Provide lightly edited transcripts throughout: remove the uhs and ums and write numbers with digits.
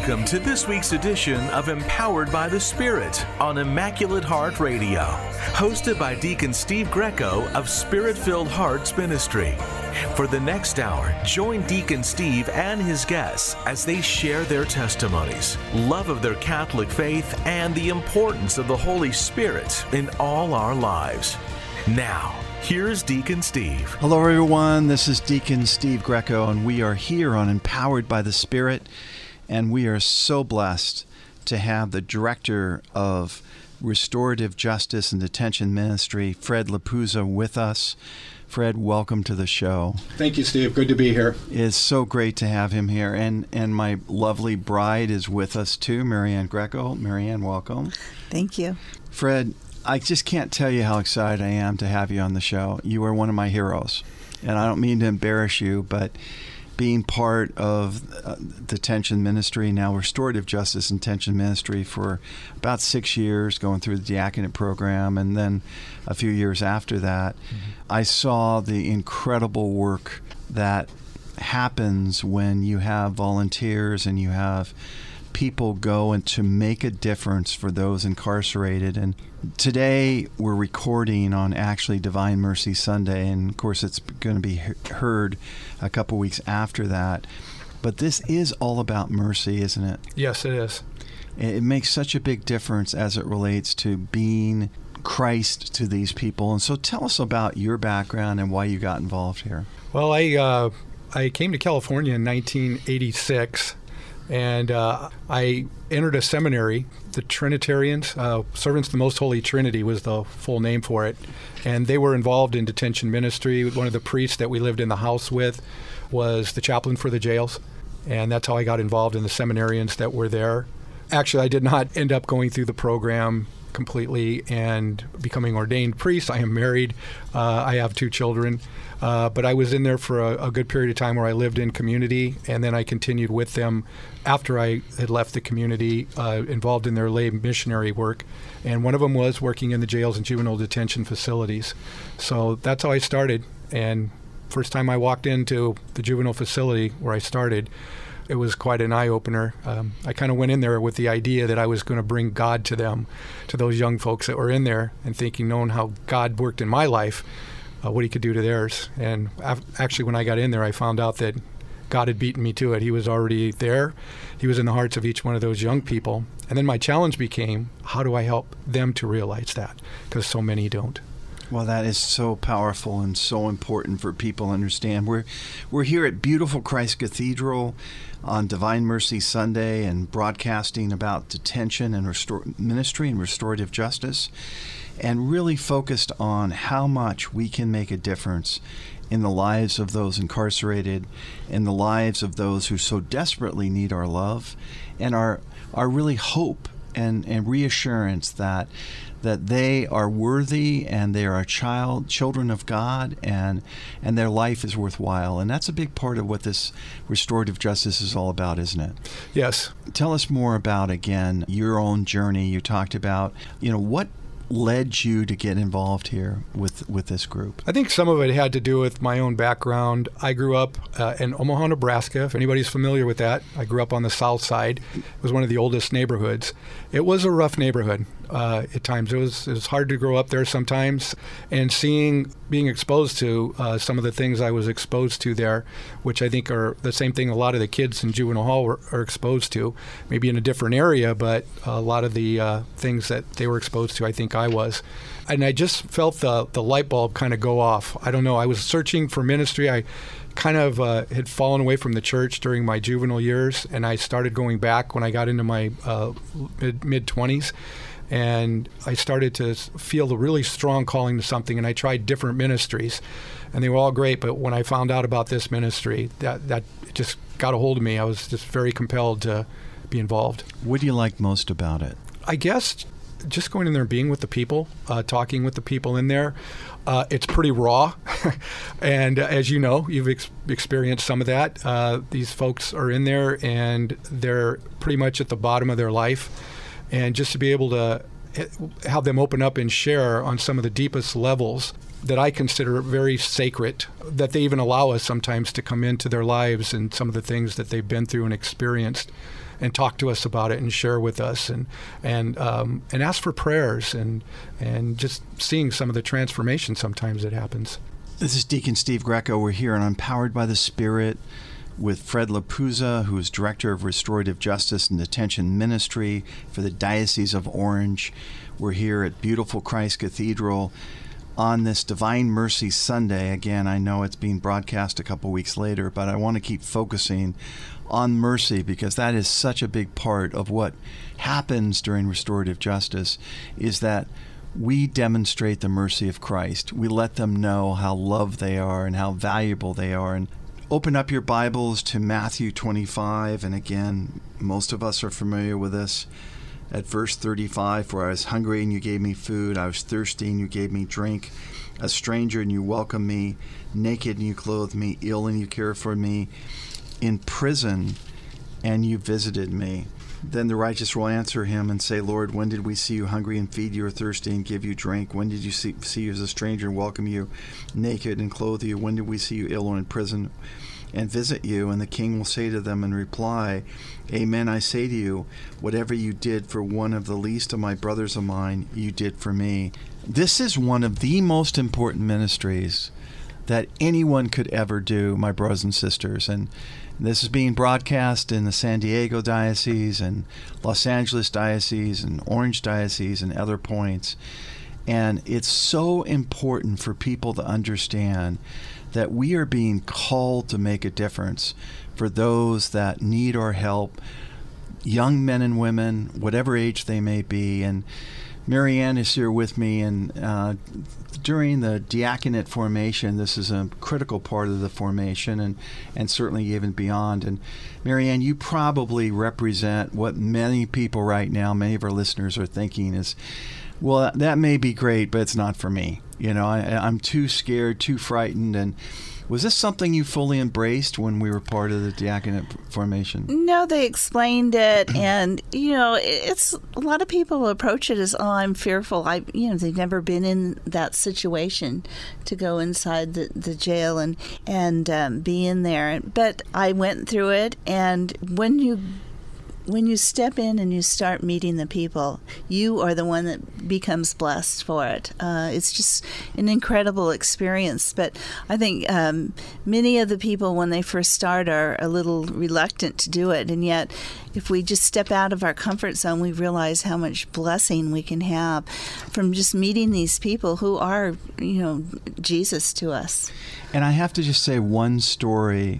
Welcome to this week's edition of Empowered by the Spirit on Immaculate Heart Radio, hosted by Deacon Steve Greco of Spirit-Filled Hearts Ministry. For the next hour, join Deacon Steve and his guests as they share their testimonies, love of their Catholic faith, and the importance of the Holy Spirit in all our lives. Now, here's Deacon Steve. Hello, everyone. This is Deacon Steve Greco, and we are here on Empowered by the Spirit, and we are so blessed to have the Director of Restorative Justice and Detention Ministry, Fred Lapuzza, with us. Fred, welcome to the show. Thank you, Steve. Good to be here. It's so great to have him here. And my lovely bride is with us, too, Marianne Greco. Marianne, welcome. Thank you. Fred, I just can't tell you how excited I am to have you on the show. You are one of my heroes. And I don't mean to embarrass you, but being part of detention ministry, now Restorative Justice and Detention Ministry, for about 6 years, going through the diaconate program, and then a few years after that, I saw the incredible work that happens when you have volunteers and you have people go and to make a difference for those incarcerated. And today we're recording on actually Divine Mercy Sunday, and of course it's going to be heard a couple weeks after that. But this is all about mercy, isn't it? Yes, it is. It makes such a big difference as it relates to being Christ to these people. And so tell us about your background and why you got involved here. Well, I came to California in 1986. And I entered a seminary, the Trinitarians, Servants of the Most Holy Trinity was the full name for it. And they were involved in detention ministry. One of the priests that we lived in the house with was the chaplain for the jails. And that's how I got involved in the seminarians that were there. Actually, I did not end up going through the program completely and becoming ordained priest. I am married. I have 2 children. But I was in there for a good period of time where I lived in community, and then I continued with them after I had left the community, involved in their lay missionary work. And one of them was working in the jails and juvenile detention facilities. So that's how I started. And first time I walked into the juvenile facility where I started, it was quite an eye-opener. I kind of went in there with the idea that I was going to bring God to them, to those young folks that were in there, and thinking, knowing how God worked in my life, what he could do to theirs. And actually, when I got in there, I found out that God had beaten me to it. He was already there. He was in the hearts of each one of those young people. And then my challenge became, how do I help them to realize that? Because so many don't. Well, that is so powerful and so important for people to understand. We're here at beautiful Christ Cathedral on Divine Mercy Sunday and broadcasting about detention and ministry and restorative justice, and really focused on how much we can make a difference in the lives of those incarcerated, in the lives of those who so desperately need our love, and our really hope and reassurance that they are worthy and they are children of God, and their life is worthwhile. And that's a big part of what this restorative justice is all about, isn't it? Yes. Tell us more about, again, your own journey. You talked about, what led you to get involved here with this group? I think some of it had to do with my own background. I grew up in Omaha, Nebraska. If anybody's familiar with that, I grew up on the south side. It was one of the oldest neighborhoods. It was a rough neighborhood at times. It was hard to grow up there sometimes, and being exposed to some of the things I was exposed to there, which I think are the same thing a lot of the kids in juvenile hall are exposed to, maybe in a different area, but a lot of the things that they were exposed to, I think I was. And I just felt the light bulb kind of go off. I don't know. I was searching for ministry. I kind of had fallen away from the church during my juvenile years, and I started going back when I got into my mid-20s. And I started to feel the really strong calling to something, and I tried different ministries, and they were all great. But when I found out about this ministry, that just got a hold of me. I was just very compelled to be involved. What do you like most about it? I guess just going in there and being with the people, talking with the people in there. It's pretty raw, and as you know, you've experienced some of that. These folks are in there, and they're pretty much at the bottom of their life. And just to be able to have them open up and share on some of the deepest levels that I consider very sacred, that they even allow us sometimes to come into their lives and some of the things that they've been through and experienced, and talk to us about it and share with us, and ask for prayers, and just seeing some of the transformation sometimes that happens. This is Deacon Steve Greco. We're here on Empowered by the Spirit with Fred Lapuza, who is Director of Restorative Justice and Detention Ministry for the Diocese of Orange. We're here at beautiful Christ Cathedral on this Divine Mercy Sunday. Again, I know it's being broadcast a couple weeks later, but I want to keep focusing on mercy, because that is such a big part of what happens during restorative justice, is that we demonstrate the mercy of Christ. We let them know how loved they are and how valuable they are. And open up your Bibles to Matthew 25, and again, most of us are familiar with this. At verse 35, for I was hungry and you gave me food, I was thirsty and you gave me drink, a stranger and you welcomed me, naked and you clothed me, ill and you cared for me, in prison and you visited me. Then the righteous will answer him and say, Lord, when did we see you hungry and feed you, or thirsty and give you drink? When did you see you as a stranger and welcome you, naked and clothe you? When did we see you ill or in prison and visit you? And the king will say to them in reply, Amen, I say to you, whatever you did for one of the least of my brothers of mine, you did for me. This is one of the most important ministries that anyone could ever do, my brothers and sisters. And this is being broadcast in the San Diego Diocese and Los Angeles Diocese and Orange Diocese and other points. And it's so important for people to understand that we are being called to make a difference for those that need our help, young men and women, whatever age they may be. And Marianne is here with me, and during the diaconate formation, this is a critical part of the formation, and certainly even beyond. And Marianne, you probably represent what many people right now, many of our listeners are thinking is, well, that may be great, but it's not for me. You know, I'm too scared, too frightened. And was this something you fully embraced when we were part of the diaconate formation? No, they explained it, and it's a lot of people approach it as, "Oh, I'm fearful." They've never been in that situation to go inside the jail and be in there. But I went through it, and when you step in and you start meeting the people, you are the one that becomes blessed for it. It's just an incredible experience. But I think many of the people, when they first start, are a little reluctant to do it. And yet, if we just step out of our comfort zone, we realize how much blessing we can have from just meeting these people who are, Jesus to us. And I have to just say one story,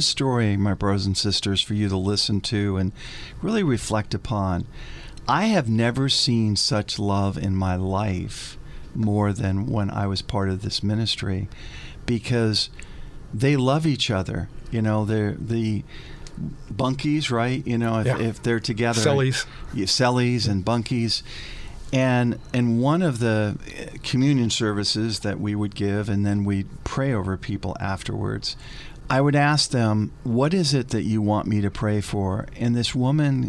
my brothers and sisters, for you to listen to and really reflect upon. I have never seen such love in my life more than when I was part of this ministry, because they love each other. They're the bunkies, right? If they're together. Cellies and bunkies. And one of the communion services that we would give, and then we'd pray over people afterwards, I would ask them, what is it that you want me to pray for? And this woman,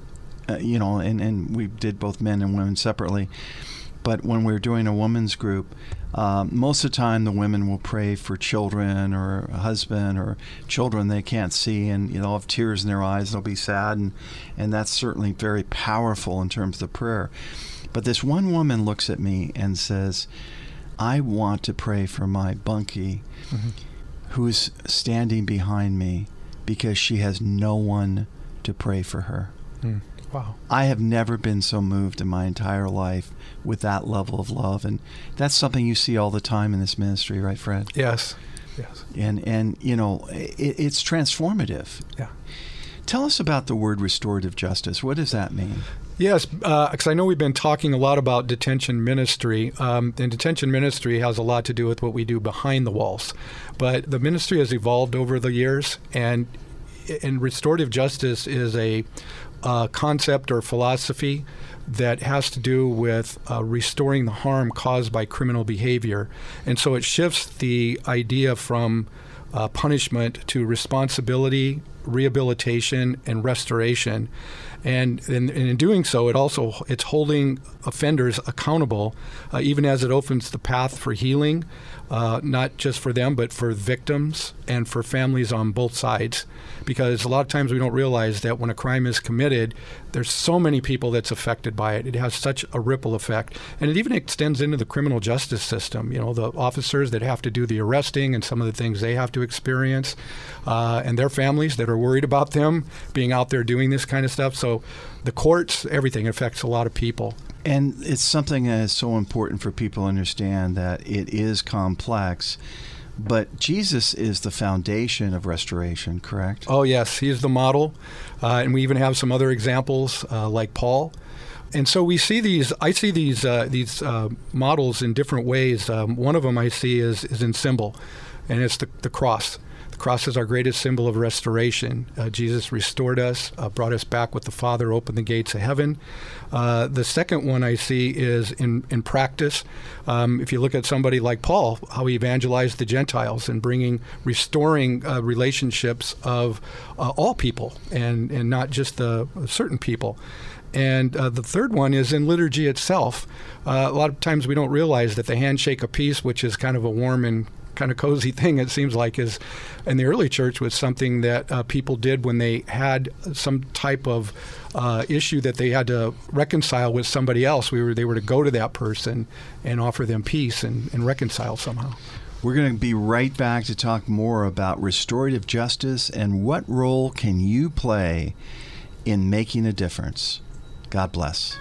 and we did both men and women separately, but when we were doing a women's group, most of the time the women will pray for children or a husband or children they can't see, and they'll have tears in their eyes, they'll be sad, and that's certainly very powerful in terms of the prayer. But this one woman looks at me and says, I want to pray for my bunkie who's standing behind me because she has no one to pray for her. Wow. I have never been so moved in my entire life with that level of love. And that's something you see all the time in this ministry, right, Fred? Yes. And it's transformative. Yeah. Tell us about the word restorative justice. What does that mean? Yes, because I know we've been talking a lot about detention ministry, and detention ministry has a lot to do with what we do behind the walls. But the ministry has evolved over the years, and restorative justice is a concept or philosophy that has to do with restoring the harm caused by criminal behavior. And so it shifts the idea from punishment to responsibility rehabilitation, and restoration. And in doing so, it's holding offenders accountable, even as it opens the path for healing, not just for them, but for victims and for families on both sides. Because a lot of times we don't realize that when a crime is committed, there's so many people that's affected by it. It has such a ripple effect. And it even extends into the criminal justice system. You know, the officers that have to do the arresting and some of the things they have to experience, and their families that are worried about them being out there doing this kind of stuff. So the courts, everything affects a lot of people. And it's something that is so important for people to understand, that it is complex. But Jesus is the foundation of restoration, correct? Oh, yes. He is the model. And we even have some other examples like Paul. And so I see these models in different ways. One of them I see is in symbol, and it's the cross. The cross is our greatest symbol of restoration. Jesus restored us, brought us back with the Father, opened the gates of heaven. The second one I see is in practice. If you look at somebody like Paul, how he evangelized the Gentiles and restoring relationships of all people and not just the certain people. And the third one is in liturgy itself. A lot of times we don't realize that the handshake of peace, which is kind of a warm and kind of cozy thing, it seems like, is in the early church was something that people did when they had some type of issue that they had to reconcile with somebody else. They were to go to that person and offer them peace and reconcile somehow. We're going to be right back to talk more about restorative justice and what role can you play in making a difference. God bless.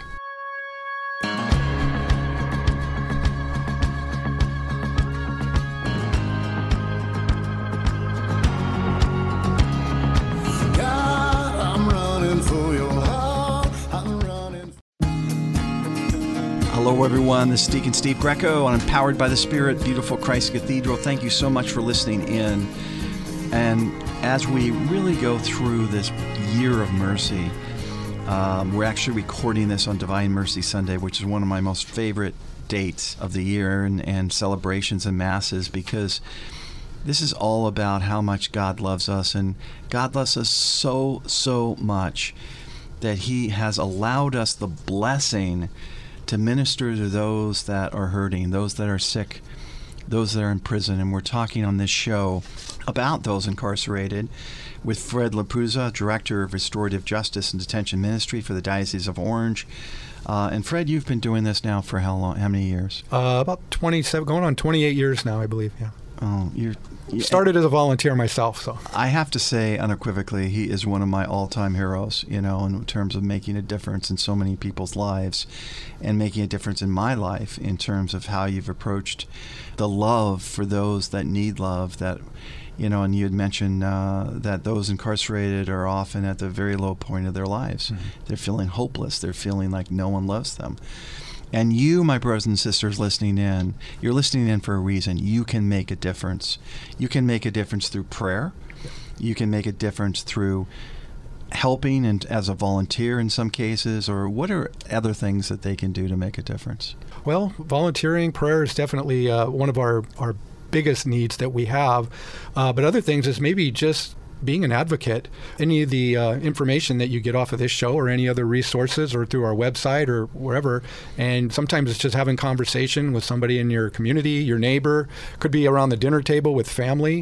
Hello, everyone. This is Deacon Steve Greco on Empowered by the Spirit, beautiful Christ Cathedral. Thank you so much for listening in. And as we really go through this year of mercy, we're actually recording this on Divine Mercy Sunday, which is one of my most favorite dates of the year and celebrations and masses, because this is all about how much God loves us. And God loves us so, so much that He has allowed us the blessing to minister to those that are hurting, those that are sick, those that are in prison. And we're talking on this show about those incarcerated with Fred LaPuzza, Director of Restorative Justice and Detention Ministry for the Diocese of Orange. And Fred, you've been doing this now for how long? How many years? About 27, going on 28 years now, I believe, yeah. Oh, you started as a volunteer myself, so. I have to say unequivocally, he is one of my all-time heroes, in terms of making a difference in so many people's lives and making a difference in my life in terms of how you've approached the love for those that need love, that, and you had mentioned that those incarcerated are often at the very low point of their lives. Mm-hmm. They're feeling hopeless. They're feeling like no one loves them. And you, my brothers and sisters listening in, you're listening in for a reason. You can make a difference. You can make a difference through prayer. You can make a difference through helping and as a volunteer in some cases, or what are other things that they can do to make a difference? Well, volunteering, prayer is definitely one of our biggest needs that we have. But other things is maybe just being an advocate. Any of the information that you get off of this show or any other resources or through our website or wherever, and sometimes it's just having conversation with somebody in your community, your neighbor, could be around the dinner table with family,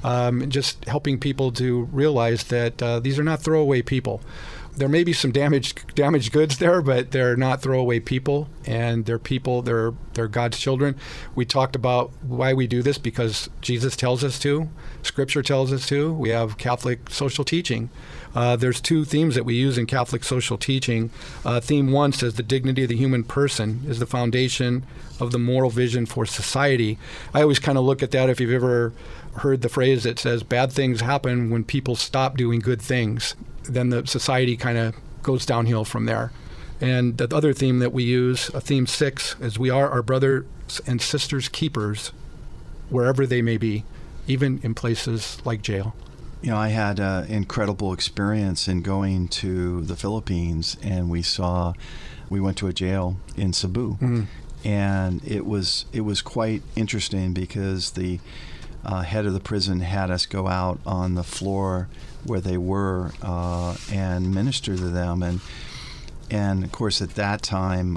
just helping people to realize that these are not throwaway people. There may be some damaged goods there, but they're not throwaway people, and they're people, they're God's children. We talked about why we do this because Jesus tells us to, Scripture tells us to. We have Catholic social teaching. There's two themes that we use in Catholic social teaching. Theme 1 says the dignity of the human person is the foundation of the moral vision for society. I always kind of look at that, if you've ever heard the phrase that says bad things happen when people stop doing good things. Then the society kind of goes downhill from there. And the other theme that we use, theme 6, is we are our brothers and sisters' keepers wherever they may be, even in places like jail. I had an incredible experience in going to the Philippines, and we went to a jail in Cebu. Mm-hmm. And it was quite interesting because the head of the prison had us go out on the floor where they were and minister to them. And of course, at that time,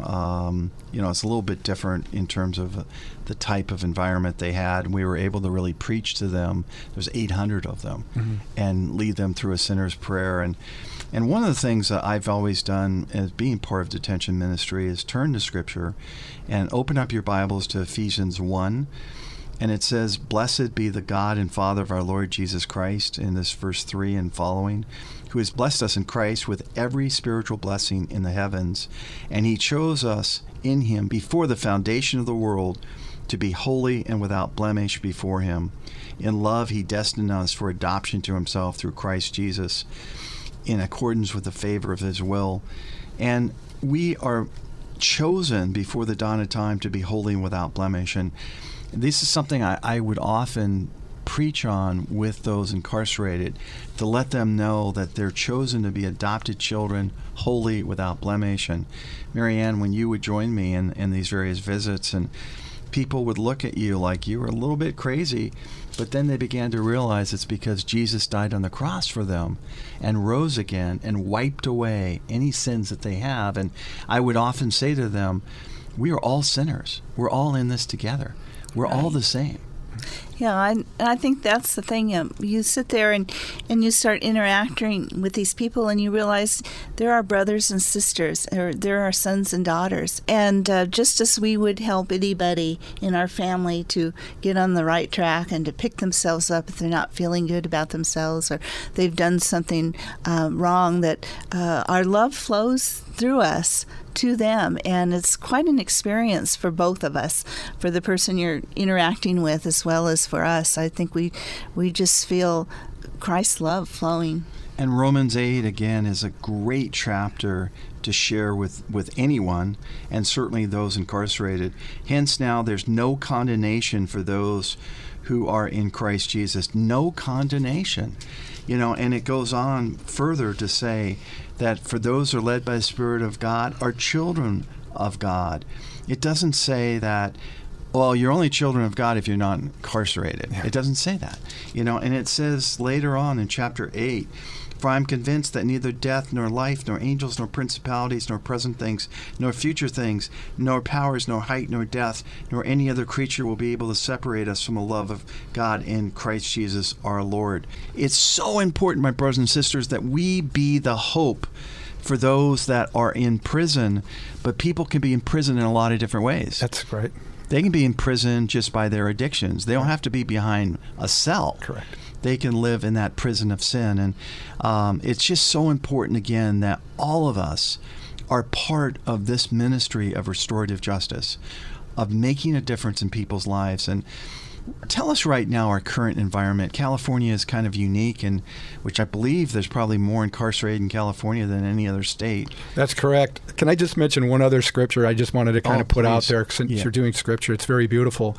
it's a little bit different in terms of the type of environment they had. We were able to really preach to them. There's 800 of them, and lead them through a sinner's prayer. And one of the things that I've always done as being part of detention ministry is turn to Scripture and open up your Bibles to Ephesians 1. And it says, "Blessed be the God and Father of our Lord Jesus Christ," in this verse 3 and following, "who has blessed us in Christ with every spiritual blessing in the heavens. And he chose us in him before the foundation of the world to be holy and without blemish before him. In love he destined us for adoption to himself through Christ Jesus, in accordance with the favor of his will." And we are chosen before the dawn of time to be holy and without blemish. And this is something I would often preach on with those incarcerated, to let them know that they're chosen to be adopted children, holy, without blemish. And Marianne, when you would join me in these various visits, and people would look at you like you were a little bit crazy, but then they began to realize it's because Jesus died on the cross for them and rose again and wiped away any sins that they have. And I would often say to them, we are all sinners. We're all in this together. We're all the same. Yeah, I think that's the thing. You sit there and you start interacting with these people, and you realize there are brothers and sisters, or there are sons and daughters. And just as we would help anybody in our family to get on the right track and to pick themselves up if they're not feeling good about themselves or they've done something wrong, that our love flows through us to them, and it's quite an experience for both of us, for the person you're interacting with as well as for us. I think we just feel Christ's love flowing. And Romans 8, again, is a great chapter to share with anyone, and certainly those incarcerated. "Hence now there's no condemnation for those who are in Christ Jesus." No condemnation. And it goes on further to say that for those who are led by the Spirit of God are children of God. It doesn't say that, well, you're only children of God if you're not incarcerated. Yeah. It doesn't say that. And it says later on in chapter 8, "For I am convinced that neither death, nor life, nor angels, nor principalities, nor present things, nor future things, nor powers, nor height, nor depth, nor any other creature will be able to separate us from the love of God in Christ Jesus our Lord." It's so important, my brothers and sisters, that we be the hope for those that are in prison. But people can be in prison in a lot of different ways. That's right. They can be in prison just by their addictions. They don't have to be behind a cell. Correct. They can live in that prison of sin. And it's just so important, again, that all of us are part of this ministry of restorative justice, of making a difference in people's lives. And tell us right now our current environment. California is kind of unique, and which I believe there's probably more incarcerated in California than any other state. That's correct. Can I just mention one other scripture I just wanted to kind of put out there, since you're doing scripture? It's very beautiful.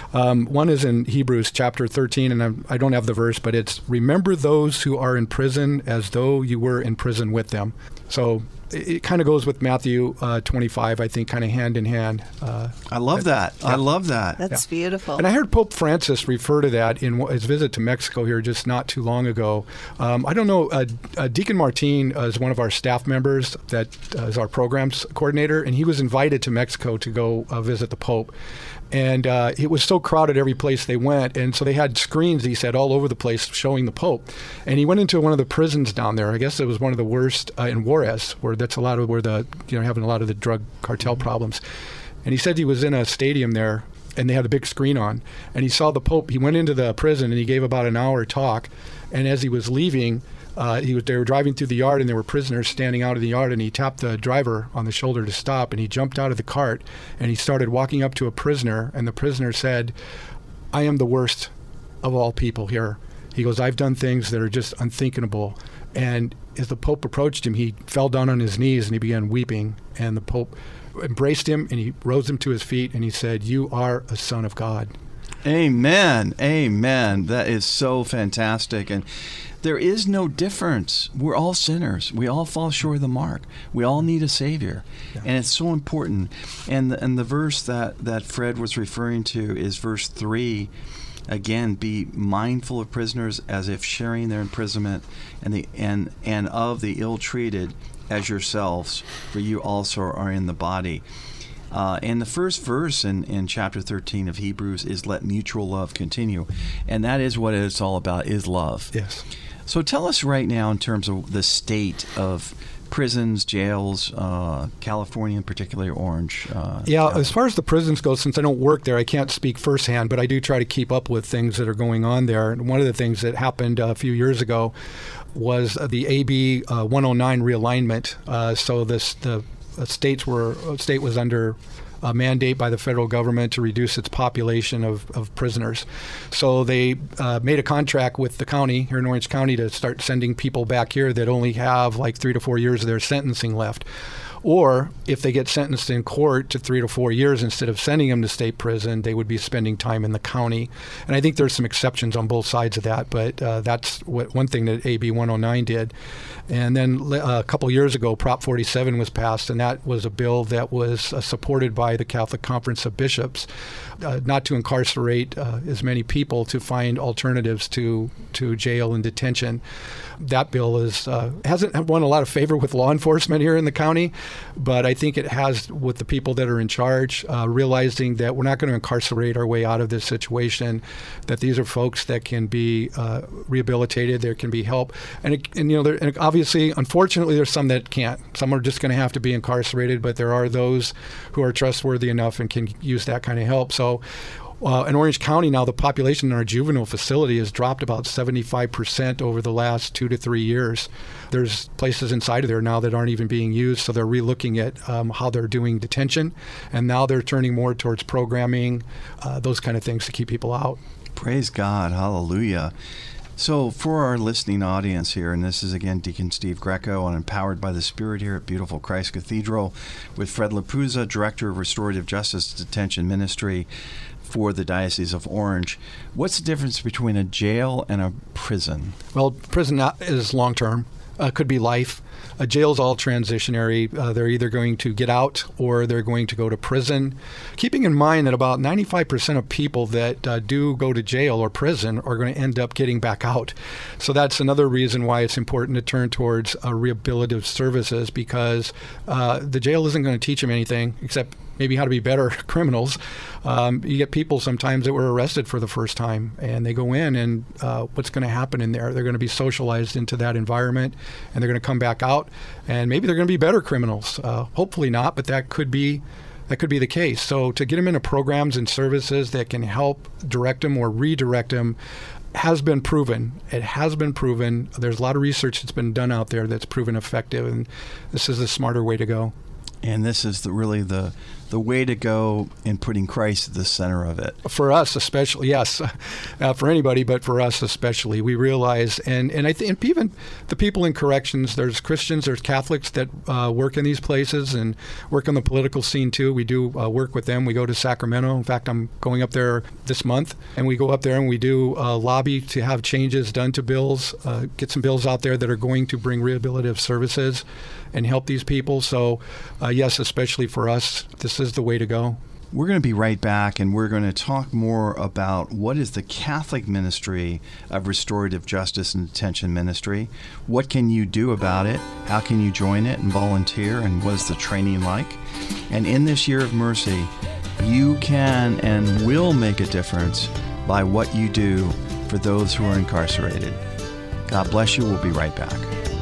One is in Hebrews chapter 13, and I don't have the verse, but it's, "Remember those who are in prison as though you were in prison with them." So it kind of goes with Matthew 25, I think, kind of hand in hand. I love that. Yeah. I love that. That's beautiful. And I heard Pope Francis refer to that in his visit to Mexico here just not too long ago. I don't know, Deacon Martin is one of our staff members that is our programs coordinator, and he was invited to Mexico to go visit the Pope. And it was so crowded every place they went. And so they had screens, he said, all over the place showing the Pope. And he went into one of the prisons down there. I guess it was one of the worst in Juarez, where that's a lot of where having a lot of the drug cartel problems. And he said he was in a stadium there, and they had a big screen on. And he saw the Pope. He went into the prison, and he gave about an hour talk. And as he was leaving, they were driving through the yard, and there were prisoners standing out in the yard, and he tapped the driver on the shoulder to stop, and he jumped out of the cart, and he started walking up to a prisoner, and the prisoner said, "I am the worst of all people here." He goes, "I've done things that are just unthinkable." And as the Pope approached him, he fell down on his knees, and he began weeping, and the Pope embraced him, and he rose him to his feet, and he said, "You are a son of God." Amen. Amen. That is so fantastic. And there is no difference. We're all sinners. We all fall short of the mark. We all need a Savior. Yeah. And it's so important. And the verse that Fred was referring to is verse 3. Again, be mindful of prisoners as if sharing their imprisonment, and of the ill-treated as yourselves, for you also are in the body. And the first verse in chapter 13 of Hebrews is let mutual love continue. And that is what it's all about, is love. Yes. So tell us right now in terms of the state of prisons, jails, California in particular, Orange. As far as the prisons go, since I don't work there, I can't speak firsthand, but I do try to keep up with things that are going on there. And one of the things that happened a few years ago was the AB 109 realignment. So the state was under a mandate by the federal government to reduce its population of prisoners. So they made a contract with the county here in Orange County to start sending people back here that only have like 3 to 4 years of their sentencing left. Or if they get sentenced in court to 3 to 4 years, instead of sending them to state prison, they would be spending time in the county. And I think there's some exceptions on both sides of that, but that's one thing that AB 109 did. And then a couple years ago, Prop 47 was passed, and that was a bill that was supported by the Catholic Conference of Bishops, not to incarcerate as many people, to find alternatives to jail and detention. That bill hasn't won a lot of favor with law enforcement here in the county, but I think it has with the people that are in charge, realizing that we're not going to incarcerate our way out of this situation, that these are folks that can be rehabilitated, there can be help. And obviously, unfortunately, there's some that can't. Some are just going to have to be incarcerated, but there are those who are trustworthy enough and can use that kind of help. So in Orange County now, the population in our juvenile facility has dropped about 75% over the last 2 to 3 years. There's places inside of there now that aren't even being used, so they're relooking at how they're doing detention, and now they're turning more towards programming, those kind of things to keep people out. Praise God. Hallelujah. So for our listening audience here, and this is again Deacon Steve Greco on Empowered by the Spirit here at beautiful Christ Cathedral with Fred LaPuzza, Director of Restorative Justice Detention Ministry for the Diocese of Orange. What's the difference between a jail and a prison? Well, prison is long-term. Could be life. A jail's all transitionary. They're either going to get out or they're going to go to prison. Keeping in mind that about 95% of people that do go to jail or prison are going to end up getting back out. So that's another reason why it's important to turn towards rehabilitative services, because the jail isn't going to teach them anything except maybe how to be better criminals. You get people sometimes that were arrested for the first time, and they go in, and what's going to happen in there? They're going to be socialized into that environment, and they're going to come back out, and maybe they're going to be better criminals. Hopefully not, but that could be the case. So to get them into programs and services that can help direct them or redirect them has been proven. It has been proven. There's a lot of research that's been done out there that's proven effective, and this is the smarter way to go. And this is really the way to go in putting Christ at the center of it. For us especially, yes. For anybody, but for us especially. We realize, and I think even the people in corrections, there's Christians, there's Catholics that work in these places and work on the political scene too. We do work with them. We go to Sacramento. In fact, I'm going up there this month, and we go up there and we do lobby to have changes done to bills, get some bills out there that are going to bring rehabilitative services and help these people. So yes, especially for us, this is the way to go. We're going to be right back, and we're going to talk more about what is the Catholic ministry of restorative justice and detention ministry. What can you do about it? How can you join it and volunteer? And what is the training like? And in this year of mercy, you can and will make a difference by what you do for those who are incarcerated. God bless you. We'll be right back.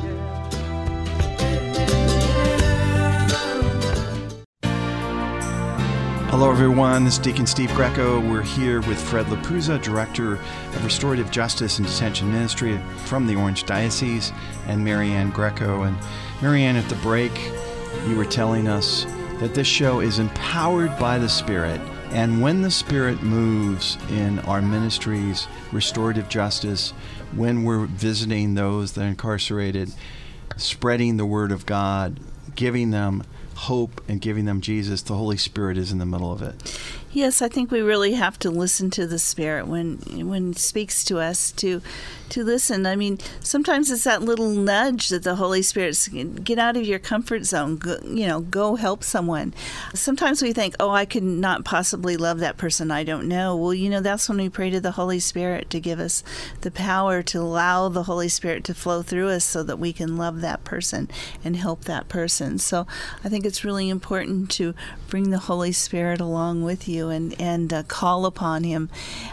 Hello, everyone. This is Deacon Steve Greco. We're here with Fred LaPuzza, Director of Restorative Justice and Detention Ministry from the Orange Diocese, and Marianne Greco. And Marianne, at the break, you were telling us that this show is empowered by the Spirit. And when the Spirit moves in our ministries, restorative justice, when we're visiting those that are incarcerated, spreading the Word of God, giving them hope and giving them Jesus, the Holy Spirit is in the middle of it. Yes, I think we really have to listen to the Spirit when it speaks to us, to listen. I mean, sometimes it's that little nudge that the Holy Spirit's, get out of your comfort zone, go help someone. Sometimes we think, I could not possibly love that person, I don't know. Well, that's when we pray to the Holy Spirit to give us the power to allow the Holy Spirit to flow through us so that we can love that person and help that person. So I think it's really important to bring the Holy Spirit along with you and call upon him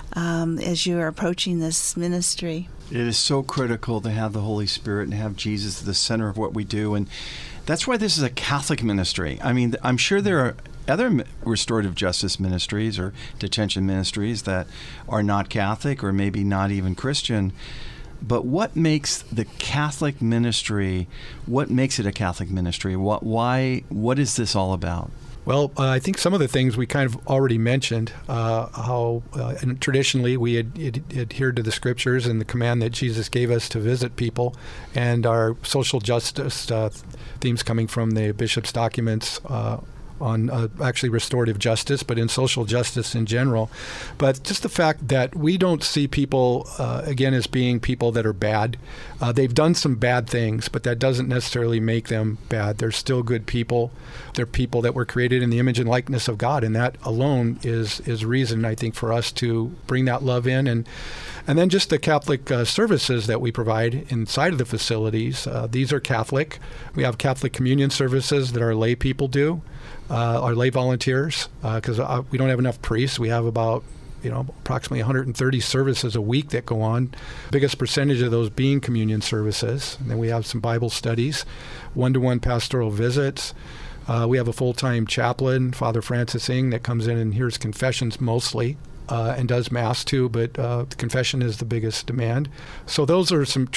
as you are approaching this ministry. It is so critical to have the Holy Spirit and have Jesus at the center of what we do. And that's why this is a Catholic ministry. I mean, I'm sure there are other restorative justice ministries or detention ministries that are not Catholic or maybe not even Christian. But what makes the Catholic ministry, what makes it a Catholic ministry? What is this all about? Well, I think some of the things we kind of already mentioned, how traditionally we adhered to the Scriptures and the command that Jesus gave us to visit people, and our social justice themes coming from the bishop's documents on actually restorative justice, but in social justice in general. But just the fact that we don't see people, again, as being people that are bad. They've done some bad things, but that doesn't necessarily make them bad. They're still good people. They're people that were created in the image and likeness of God, and that alone is reason, I think, for us to bring that love in. And then just the Catholic services that we provide inside of the facilities. These are Catholic. We have Catholic communion services that our lay people do. Our lay volunteers, because we don't have enough priests. We have about approximately 130 services a week that go on. Biggest percentage of those being communion services. And then we have some Bible studies, one-to-one pastoral visits. We have a full-time chaplain, Father Francis Ng, that comes in and hears confessions mostly. And does Mass too, but the confession is the biggest demand. So those are some,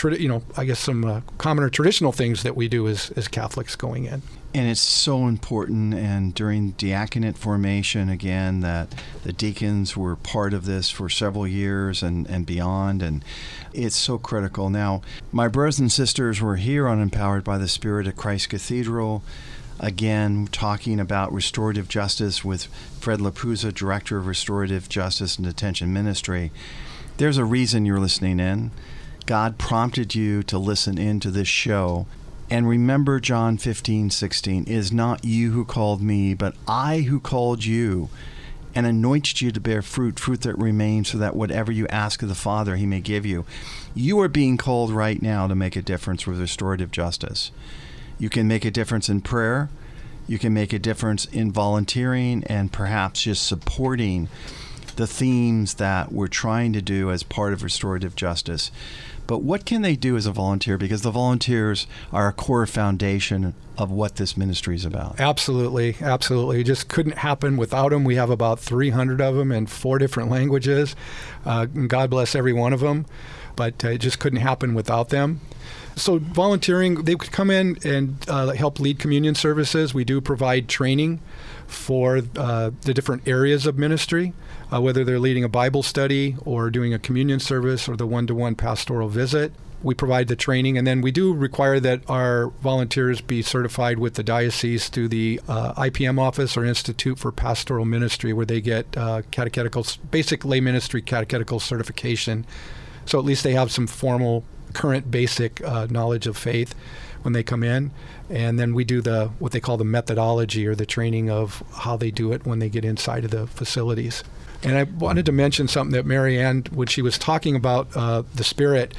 some common or traditional things that we do as Catholics going in. And it's so important, and during diaconate formation, again, that the deacons were part of this for several years and beyond, and it's so critical. Now, my brothers and sisters were here on Empowered by the Spirit at Christ Cathedral, again, talking about restorative justice with Fred Lapuzza, Director of Restorative Justice and Detention Ministry. There's a reason you're listening in. God prompted you to listen in to this show. And remember John 15:16, "It is not you who called me, but I who called you, and anointed you to bear fruit that remains, so that whatever you ask of the Father, he may give you." You are being called right now to make a difference with restorative justice. You can make a difference in prayer. You can make a difference in volunteering and perhaps just supporting the themes that we're trying to do as part of restorative justice. But what can they do as a volunteer? Because the volunteers are a core foundation of what this ministry is about. Absolutely, absolutely. It just couldn't happen without them. We have about 300 of them in 4 different languages. And God bless every one of them. But it just couldn't happen without them. So volunteering, they could come in and help lead communion services. We do provide training for the different areas of ministry, whether they're leading a Bible study or doing a communion service or the one-to-one pastoral visit. We provide the training, and then we do require that our volunteers be certified with the diocese through the IPM office or Institute for Pastoral Ministry, where they get basic lay ministry catechetical certification. So at least they have some formal, current, basic knowledge of faith when they come in. And then we do what they call the methodology, or the training of how they do it when they get inside of the facilities. And I wanted to mention something that Mary Ann, when she was talking about the Spirit,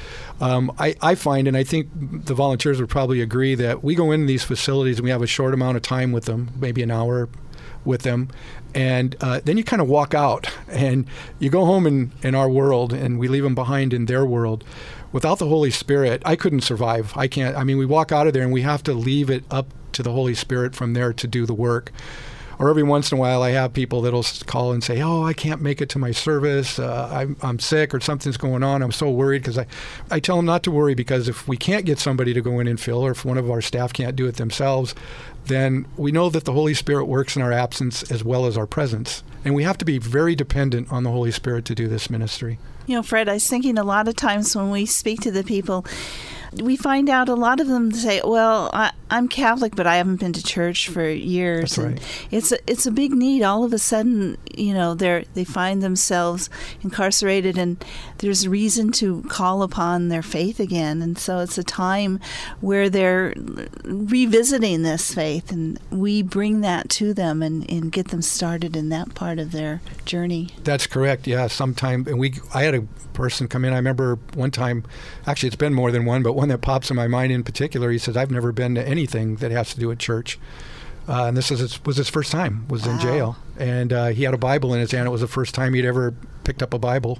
I find, and I think the volunteers would probably agree, that we go into these facilities and we have a short amount of time with them, maybe an hour with them, and then you kind of walk out and you go home in our world, and we leave them behind in their world. Without the Holy Spirit, I couldn't survive. I can't. I mean, we walk out of there and we have to leave it up to the Holy Spirit from there to do the work. Or every once in a while, I have people that'll call and say, "Oh, I can't make it to my service. I'm sick, or something's going on. I'm so worried." Because I tell them not to worry, because if we can't get somebody to go in and fill, or if one of our staff can't do it themselves, then we know that the Holy Spirit works in our absence as well as our presence. And we have to be very dependent on the Holy Spirit to do this ministry. Fred, I was thinking a lot of times when we speak to the people, we find out a lot of them say, well, I'm Catholic, but I haven't been to church for years. That's right. And it's a big need. All of a sudden, they find themselves incarcerated, and there's reason to call upon their faith again. And so it's a time where they're revisiting this faith, and we bring that to them and get them started in that part of their journey. That's correct. Yeah. Sometime, and I had a person come in. I remember one time, actually it's been more than one, but one that pops in my mind in particular. He says, I've never been to anything that has to do with church. And this was his first time, was in jail. And he had a Bible in his hand. It was the first time he'd ever picked up a Bible.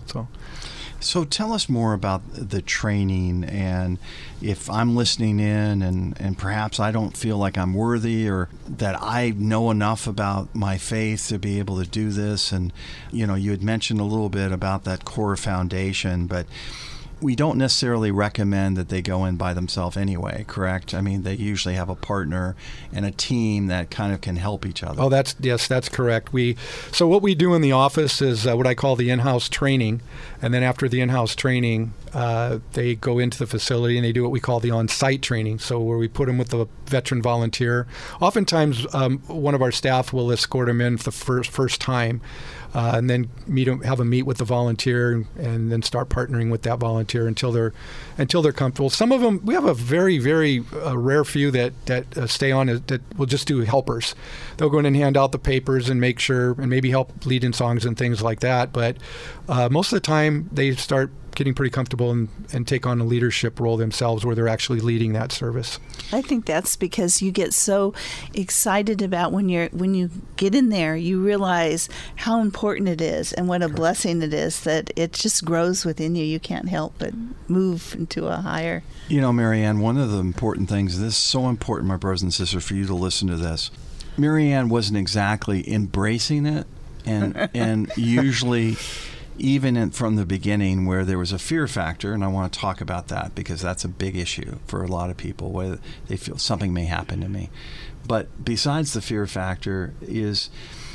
So tell us more about the training, and if I'm listening in and perhaps I don't feel like I'm worthy or that I know enough about my faith to be able to do this. And, you had mentioned a little bit about that core foundation, but we don't necessarily recommend that they go in by themselves anyway, correct? I mean, they usually have a partner and a team that kind of can help each other. Oh, that's correct. So what we do in the office is what I call the in-house training, and then after the in-house training, they go into the facility and they do what we call the on-site training. So where we put them with the veteran volunteer. Oftentimes, one of our staff will escort them in for the first time. And then have a meet with the volunteer, and then start partnering with that volunteer until they're comfortable. Some of them, we have a very, very rare few that stay on that will just do helpers. They'll go in and hand out the papers and make sure, and maybe help lead in songs and things like that. But most of the time, they start getting pretty comfortable and take on a leadership role themselves, where they're actually leading that service. I think that's because you get so excited about when you get in there, you realize how important it is and what a blessing it is, that it just grows within you. You can't help but move into a higher. Marianne, one of the important things, this is so important, my brothers and sisters, for you to listen to this. Marianne wasn't exactly embracing it, and usually even from the beginning, where there was a fear factor, and I want to talk about that because that's a big issue for a lot of people, where they feel something may happen to me. But besides the fear factor is,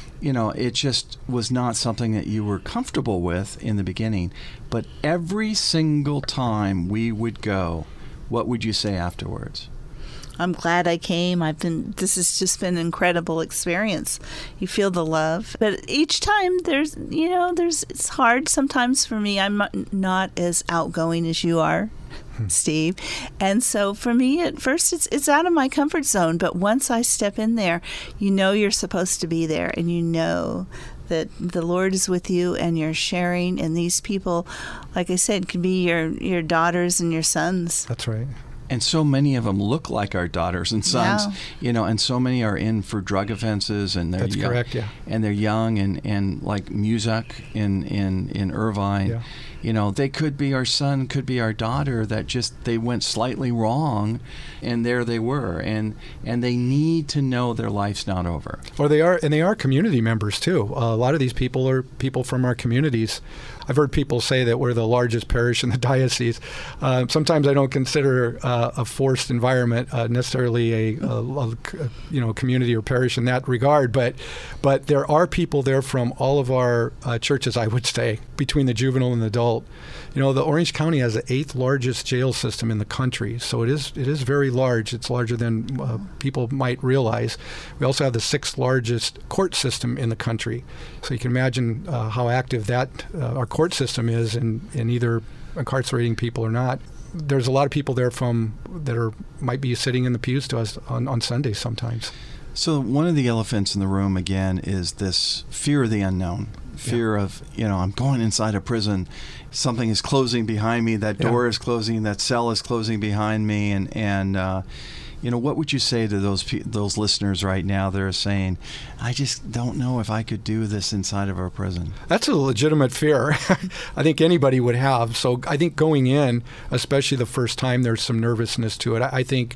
it just was not something that you were comfortable with in the beginning. But every single time we would go, what would you say afterwards? I'm glad I came. This has just been an incredible experience. You feel the love. But each time it's hard sometimes for me. I'm not as outgoing as you are, Steve. And so for me, at first, it's out of my comfort zone. But once I step in there, you're supposed to be there, and that the Lord is with you, and you're sharing. And these people, like I said, can be your daughters and your sons. That's right. And so many of them look like our daughters and sons, and so many are in for drug offenses, and they're young. Correct, yeah. And they're young, and like Music in Irvine, they could be our son, could be our daughter, that just they went slightly wrong, and there they were, and they need to know their life's not over. Or they are community members too. A lot of these people are people from our communities. I've heard people say that we're the largest parish in the diocese. Sometimes I don't consider a forced environment necessarily a community or parish in that regard, but there are people there from all of our churches, I would say, between the juvenile and the adult. The Orange County has the 8th largest jail system in the country, so it is very large. It's larger than people might realize. We also have the 6th largest court system in the country, so you can imagine how active that our court system is in either incarcerating people or not. There's a lot of people there might be sitting in the pews to us on Sundays sometimes. So one of the elephants in the room, again, is this fear of the unknown. Fear of, I'm going inside a prison. Something is closing behind me. That door is closing. That cell is closing behind me. And what would you say to those listeners right now that are saying, I just don't know if I could do this inside of our prison? That's a legitimate fear. I think anybody would have. So I think going in, especially the first time, there's some nervousness to it. I think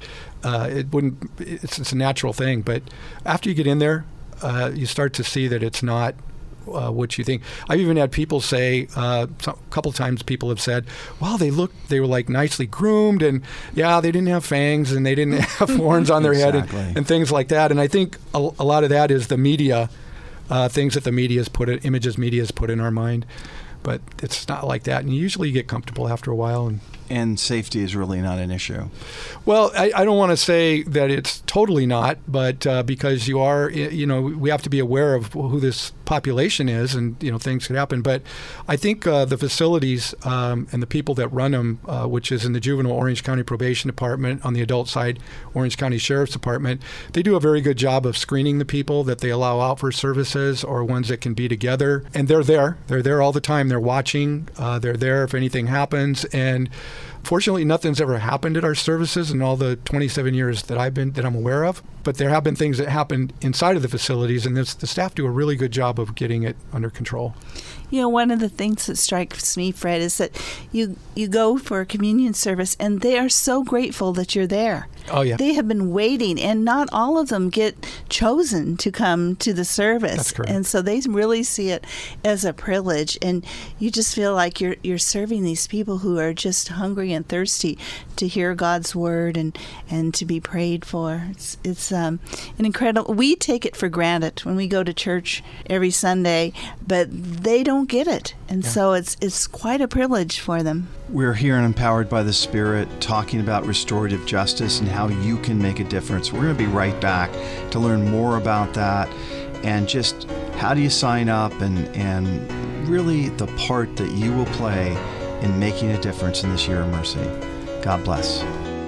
it's a natural thing. But after you get in there, you start to see that it's not what you think. I've even had people say, a couple times people have said, wow, they were like nicely groomed, and they didn't have fangs, and they didn't have horns on their head, and things like that. And I think a lot of that is the media, things that the media has put in our mind. But it's not like that. And usually you get comfortable after a while, and And safety is really not an issue. Well, I don't want to say that it's totally not, but because we have to be aware of who this population is, and things could happen. But I think the facilities and the people that run them, which is in the Juvenile Orange County Probation Department, on the adult side, Orange County Sheriff's Department, they do a very good job of screening the people that they allow out for services or ones that can be together. And they're there. They're there all the time. They're watching. They're there if anything happens. And fortunately, nothing's ever happened at our services in all the 27 years that I'm aware of. But there have been things that happened inside of the facilities, and the staff do a really good job of getting it under control. One of the things that strikes me, Fred, is that you go for a communion service, and they are so grateful that you're there. Oh, yeah. They have been waiting, and not all of them get chosen to come to the service. That's correct. And so they really see it as a privilege, and you just feel like you're serving these people who are just hungry and thirsty to hear God's word and to be prayed for. It's an incredible. We take it for granted when we go to church every Sunday, but they don't get it, and so it's quite a privilege for them. We're here on Empowered by the Spirit talking about restorative justice and how you can make a difference. We're going to be right back to learn more about that and just how do you sign up and really the part that you will play in making a difference in this year of mercy. God bless.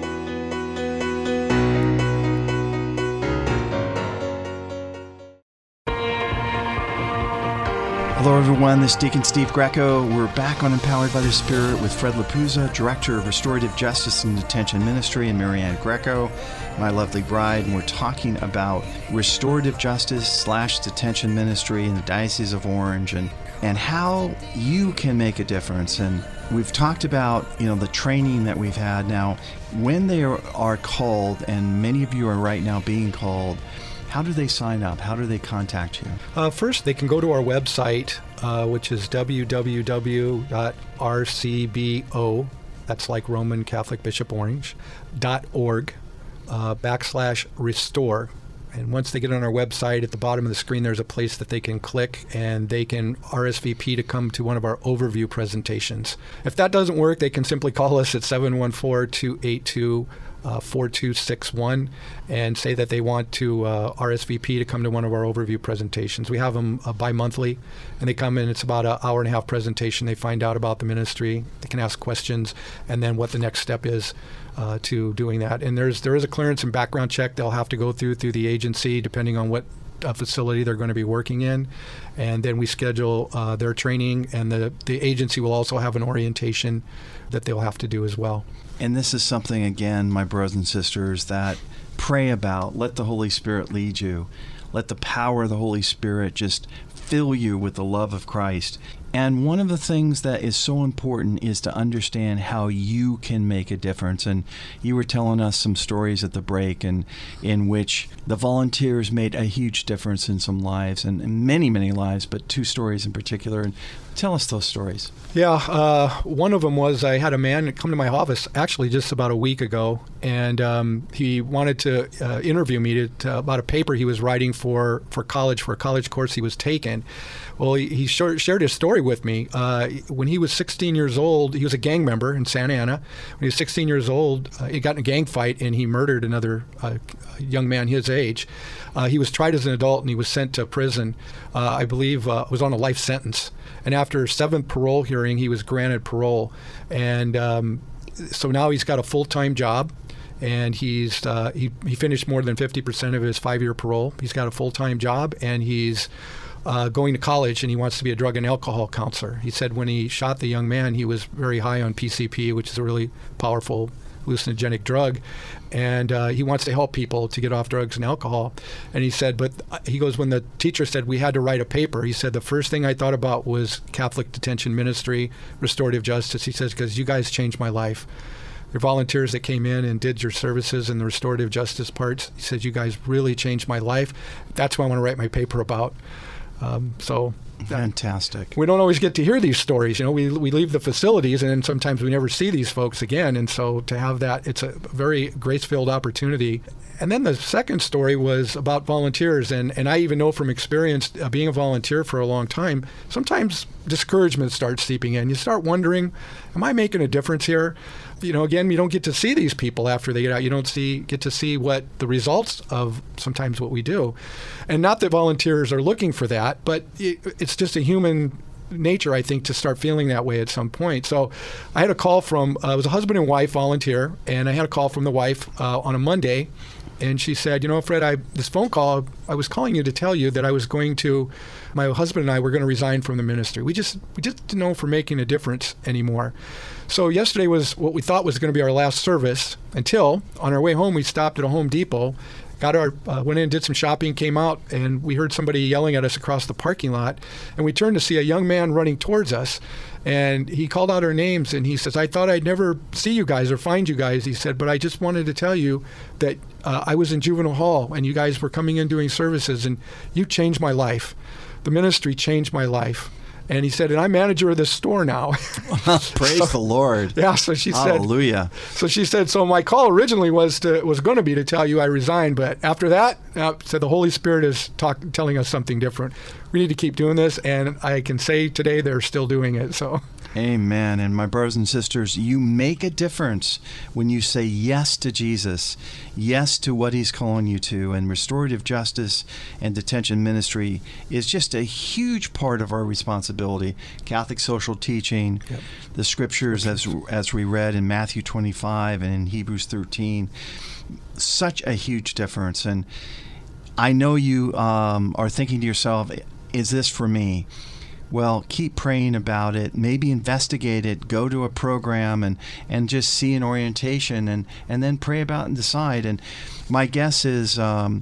Hello, everyone. This is Deacon Steve Greco. We're back on Empowered by the Spirit with Fred Lapuzza, Director of Restorative Justice and Detention Ministry, and Marianne Greco, my lovely bride. And we're talking about restorative justice / detention ministry in the Diocese of Orange and how you can make a difference. And we've talked about, the training that we've had. Now, when they are called, and many of you are right now being called, how do they sign up? How do they contact you? First, they can go to our website, which is www.rcbo, that's like Roman Catholic Bishop Orange, .org, /restore. And once they get on our website, at the bottom of the screen, there's a place that they can click, and they can RSVP to come to one of our overview presentations. If that doesn't work, they can simply call us at 714-282-4261 and say that they want to RSVP to come to one of our overview presentations. We have them bi-monthly, and they come in. It's about an hour-and-a-half presentation. They find out about the ministry. They can ask questions, and then what the next step is to doing that. And there is a clearance and background check they'll have to go through the agency, depending on what facility they're going to be working in. And then we schedule their training, and the agency will also have an orientation that they'll have to do as well. And this is something, again, my brothers and sisters, that pray about. Let the Holy Spirit lead you. Let the power of the Holy Spirit just fill you with the love of Christ. And one of the things that is so important is to understand how you can make a difference. And you were telling us some stories at the break in which the volunteers made a huge difference in some lives, and many, many lives, but 2 stories in particular. And tell us those stories. Yeah, one of them was I had a man come to my office actually just about a week ago, and he wanted to interview me about a paper he was writing for college, for a college course he was taking. Well, he shared his story with me. When he was 16 years old, he was a gang member in Santa Ana. When he was 16 years old, he got in a gang fight, and he murdered another young man his age. He was tried as an adult, and he was sent to prison. I believe was on a life sentence. And after 7th parole hearing, he was granted parole. And so now he's got a full-time job, and he finished more than 50% of his 5-year parole. He's got a full-time job, and he's going to college, and he wants to be a drug and alcohol counselor. He said when he shot the young man, he was very high on PCP, which is a really powerful hallucinogenic drug, and he wants to help people to get off drugs and alcohol. And he said, he goes, when the teacher said we had to write a paper, he said the first thing I thought about was Catholic Detention Ministry, restorative justice. He says, because you guys changed my life. Your volunteers that came in and did your services and the restorative justice parts, he says, you guys really changed my life. That's what I want to write my paper about. So Fantastic. We don't always get to hear these stories. We leave the facilities, and then sometimes we never see these folks again. And so to have that, it's a very grace-filled opportunity. And then the second story was about volunteers. And I even know from experience, being a volunteer for a long time, sometimes discouragement starts seeping in. You start wondering, am I making a difference here? Again, you don't get to see these people after they get out. You don't get to see what the results of sometimes what we do. And not that volunteers are looking for that, but it's just a human nature, I think, to start feeling that way at some point. So I had a call from, it was a husband and wife volunteer, and I had a call from the wife on a Monday. And she said, Fred, this phone call, I was calling you to tell you that my husband and I were going to resign from the ministry. We just didn't know if we're making a difference anymore. So yesterday was what we thought was going to be our last service until on our way home, we stopped at a Home Depot, went in, did some shopping, came out, and we heard somebody yelling at us across the parking lot. And we turned to see a young man running towards us. And he called out our names, and he says, I thought I'd never see you guys or find you guys. He said, but I just wanted to tell you that I was in juvenile hall, and you guys were coming in doing services, and you changed my life. The ministry changed my life. And he said, and I'm manager of this store now. Praise the Lord. Yeah, so she said. Hallelujah. So she said, so my call originally was going to be to tell you I resigned, but after that, said the Holy Spirit is telling us something different. We need to keep doing this, and I can say today they're still doing it. So. Amen. And my brothers and sisters, you make a difference when you say yes to Jesus, yes to what he's calling you to. And restorative justice and detention ministry is just a huge part of our responsibility. Catholic social teaching, yep. The scriptures as we read in Matthew 25 and in Hebrews 13, such a huge difference. And I know you are thinking to yourself, is this for me? Well, keep praying about it, maybe investigate it, go to a program and just see an orientation and then pray about it and decide. And my guess is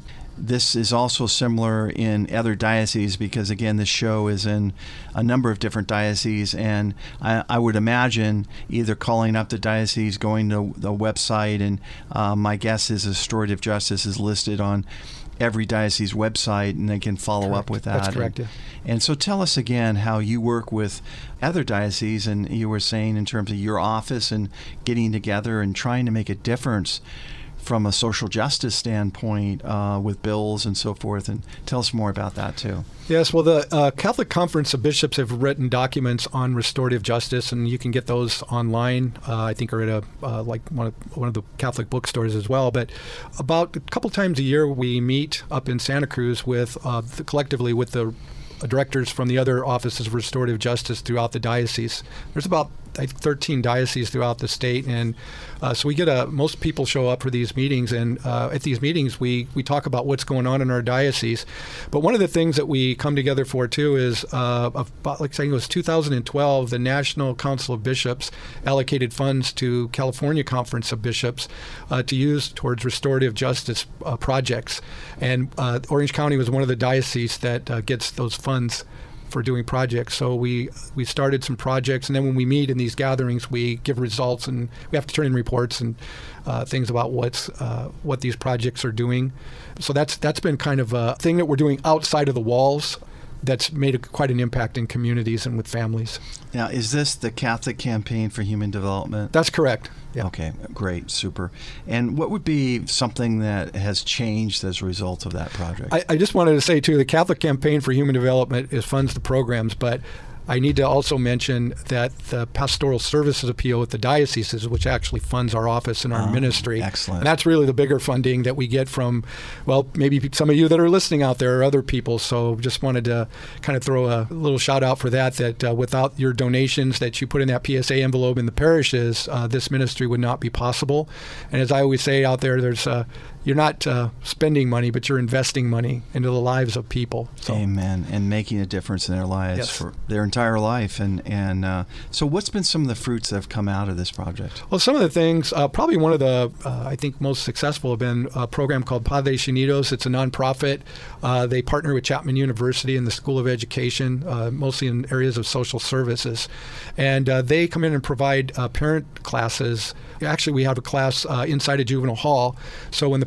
this is also similar in other dioceses because, again, this show is in a number of different dioceses. And I would imagine either calling up the diocese, going to the website, and my guess is restorative justice is listed on every diocese website, and they can follow correct. Up with that. That's correct, yeah. And so tell us again how you work with other dioceses, and you were saying in terms of your office and getting together and trying to make a difference from a social justice standpoint with bills and so forth. And tell us more about that too. Yes, well, the Catholic Conference of Bishops have written documents on restorative justice, and you can get those online. I think are at one of the Catholic bookstores as well. But about a couple times a year, we meet up in Santa Cruz with collectively with the directors from the other offices of restorative justice throughout the diocese. There's about 13 dioceses throughout the state, and so we get most people show up for these meetings, and at these meetings we talk about what's going on in our diocese. But one of the things that we come together for too is about, like saying it was 2012, the National Council of Bishops allocated funds to California Conference of Bishops to use towards restorative justice projects, and Orange County was one of the dioceses that gets those funds for doing projects. So we started some projects, and then when we meet in these gatherings, we give results, and we have to turn in reports and things about what these projects are doing. So that's been kind of a thing that we're doing outside of the walls that's made quite an impact in communities and with families. Now, is this the Catholic Campaign for Human Development? That's correct. Yeah. Okay, great, super. And what would be something that has changed as a result of that project? I just wanted to say, too, the Catholic Campaign for Human Development funds the programs, but I need to also mention that the Pastoral Services Appeal with the dioceses, which actually funds our office and our ministry. Excellent. And that's really the bigger funding that we get from, well, maybe some of you that are listening out there or other people. So just wanted to kind of throw a little shout out for that without your donations that you put in that PSA envelope in the parishes, this ministry would not be possible. And as I always say out there, you're not spending money, but you're investing money into the lives of people. So. Amen. And making a difference in their lives for their entire life. And so what's been some of the fruits that have come out of this project? Well, some of the things, probably one of the, I think, most successful have been a program called Padres Unidos. It's a nonprofit. They partner with Chapman University and the School of Education, mostly in areas of social services. And they come in and provide parent classes. Actually, we have a class inside a juvenile hall. So when the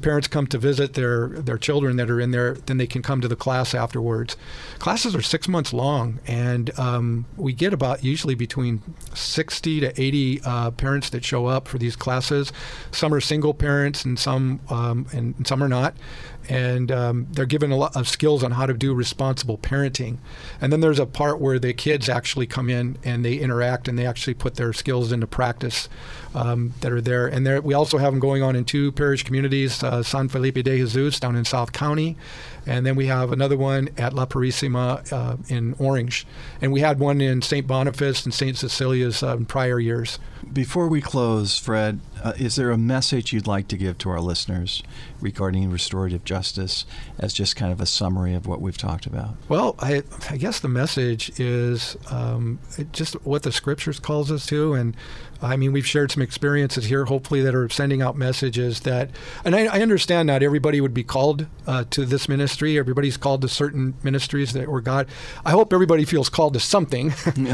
parents come to visit their children that are in there, then they can come to the class afterwards. Classes are 6 months long, and we get about usually between 60 to 80 parents that show up for these classes. Some are single parents, and some are not. And they're given a lot of skills on how to do responsible parenting. And then there's a part where the kids actually come in and they interact and they actually put their skills into practice that are there. And we also have them going on in 2 parish communities, San Felipe de Jesus down in South County. And then we have another one at La Purísima in Orange. And we had one in St. Boniface and St. Cecilia's in prior years. Before we close, Fred, is there a message you'd like to give to our listeners regarding restorative justice as just kind of a summary of what we've talked about? Well, I guess the message is just what the Scriptures calls us to. And I mean, we've shared some experiences here, hopefully, that are sending out messages that, and I understand not everybody would be called to this ministry. Everybody's called to certain ministries or God. I hope everybody feels called to something.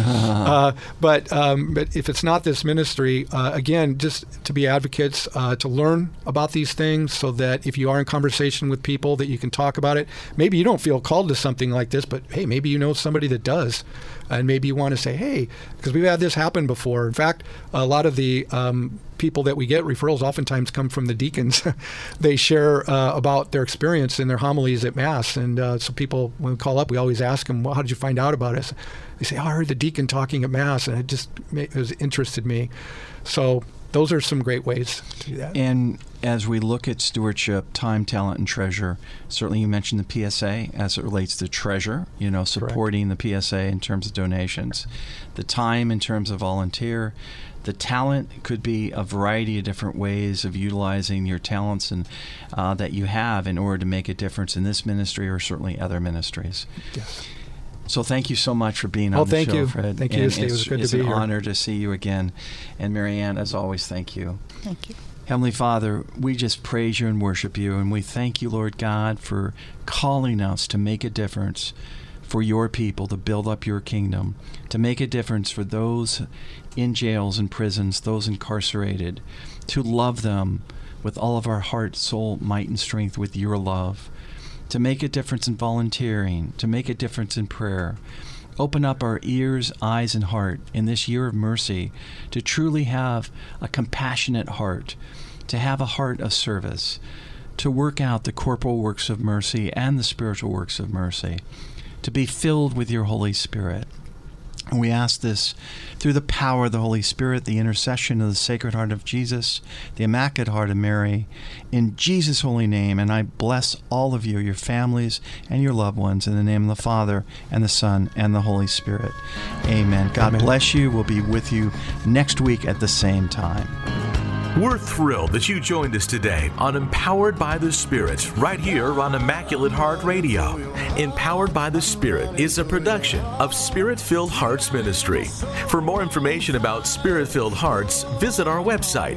But if it's not this ministry, again, just to be advocates, to learn about these things so that if you are in conversation with people that you can talk about it. Maybe you don't feel called to something like this, but hey, maybe you know somebody that does. And maybe you want to say, hey, because we've had this happen before. In fact, a lot of the people that we get referrals oftentimes come from the deacons. They share about their experience in their homilies at Mass. And so people, when we call up, we always ask them, well, how did you find out about us? They say, oh, I heard the deacon talking at Mass, and it interested me. So those are some great ways to do that. And as we look at stewardship, time, talent, and treasure, certainly you mentioned the PSA as it relates to treasure, supporting Correct. The PSA in terms of donations. The time in terms of volunteer. The talent could be a variety of different ways of utilizing your talents and that you have in order to make a difference in this ministry or certainly other ministries. Yes. So thank you so much for being on the show, Fred. Thank you, Steve. It was good to be here. It's an honor to see you again. And Marianne, as always, thank you. Thank you. Heavenly Father, we just praise you and worship you, and we thank you, Lord God, for calling us to make a difference for your people, to build up your kingdom, to make a difference for those in jails and prisons, those incarcerated, to love them with all of our heart, soul, might, and strength with your love, to make a difference in volunteering, to make a difference in prayer. Open up our ears, eyes, and heart in this year of mercy to truly have a compassionate heart, to have a heart of service, to work out the corporal works of mercy and the spiritual works of mercy, to be filled with your Holy Spirit. And we ask this through the power of the Holy Spirit, the intercession of the Sacred Heart of Jesus, the Immaculate Heart of Mary, in Jesus' holy name. And I bless all of you, your families, and your loved ones in the name of the Father, and the Son, and the Holy Spirit. Amen. God bless you. We'll be with you next week at the same time. We're thrilled that you joined us today on Empowered by the Spirit, right here on Immaculate Heart Radio. Empowered by the Spirit is a production of Spirit-Filled Hearts Ministry. For more information about Spirit-Filled Hearts, visit our website,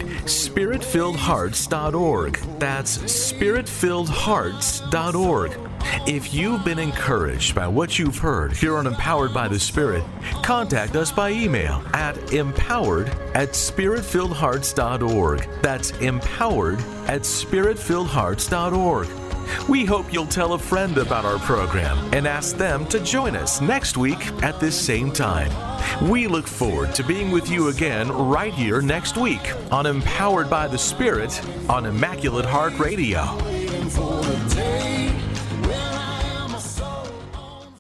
spiritfilledhearts.org. That's spiritfilledhearts.org. If you've been encouraged by what you've heard here on Empowered by the Spirit, contact us by email at empowered@spiritfilledhearts.org. That's empowered@spiritfilledhearts.org. We hope you'll tell a friend about our program and ask them to join us next week at this same time. We look forward to being with you again right here next week on Empowered by the Spirit on Immaculate Heart Radio.